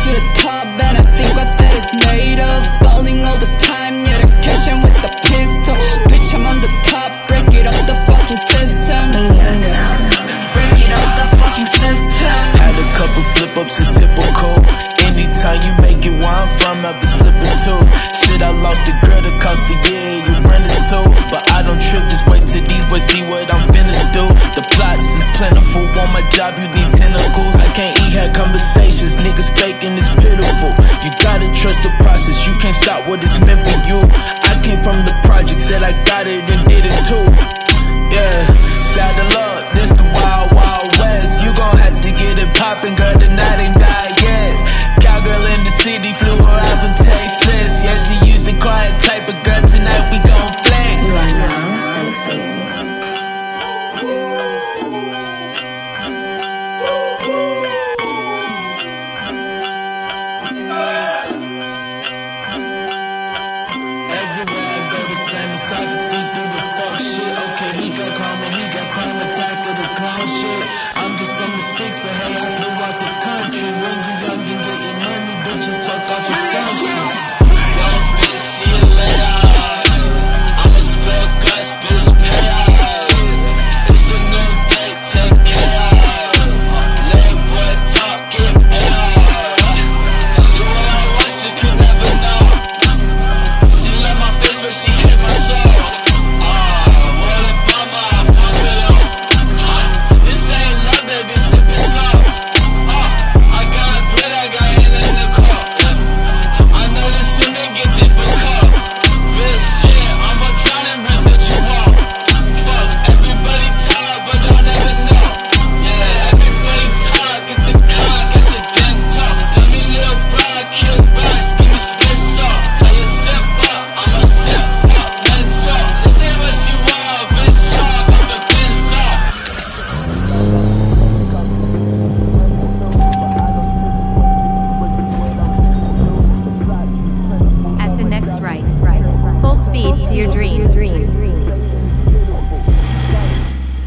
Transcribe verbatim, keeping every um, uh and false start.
to the top, and I think what that is made of. Balling all the time, yeah, the cash and with the pistol. Bitch, I'm on the top, break it up the fucking system. Break it up the fucking system. Had a couple slip-ups, it's typical. Anytime you make it where I'm from, I've been slipping too. Shit, I lost a girl that cost a year, you run it too. But I don't trip, just wait till these boys see what I'm finna do. The plots is plentiful, on my job you need tentacles. I can't eat, had conversations, niggas faking is pitiful. You gotta trust the process, you can't stop what is meant for you. I came from the project, said I got it and did it too. Yeah, saddle up, this the wild, wild west. You gon' have to get it poppin', girl, the night ain't died yet. Cowgirl in the city, flew her out from Texas. Yeah, she used the quiet type of girl, tonight we gon' flex. You are now so sexy. Everywhere I go, the same, it's hard to see through the fuck shit. Okay, he got crime and he got crime, attack of the clown shit. I'm just from the sticks, but hey, I flew out the country. When you young and getting money, bitches fuck off the assumptions. Young bitch, see you later. I'ma spill guts, bitch, pay out. It's a new day, take care. Little boy talk, get air. Do what I want, she could never know. She left my face, but she hit my soul. Ah, what a bummer, I fuck it up. This ain't love, baby, sip it slow. Ah, I got bread, I got it in the cup. I know this shit may get difficult. Real shit, I'ma drown in bricks that you want. Fuck, everybody talk, but don't ever know. Yeah, everybody talk at the cock, that shit damn tough. Tell me little bro, kill rocks, give me skin soft. Tell you sip up, I'ma sip up, mental. This ain't what you want, bitch, sharp, I'm the bin soft. At the next right. Full speed to your dreams.